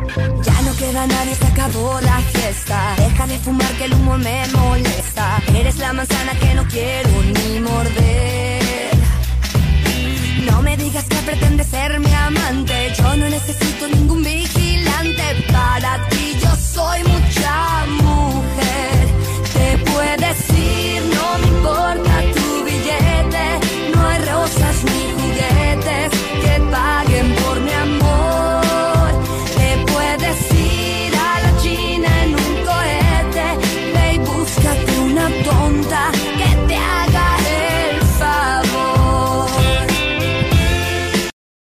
Ya no queda nadie, se acabó la fiesta. Deja de fumar que el humo me molesta. Eres la manzana que no quiero ni morder. No me digas que pretendes ser mi amante. Yo no necesito ningún big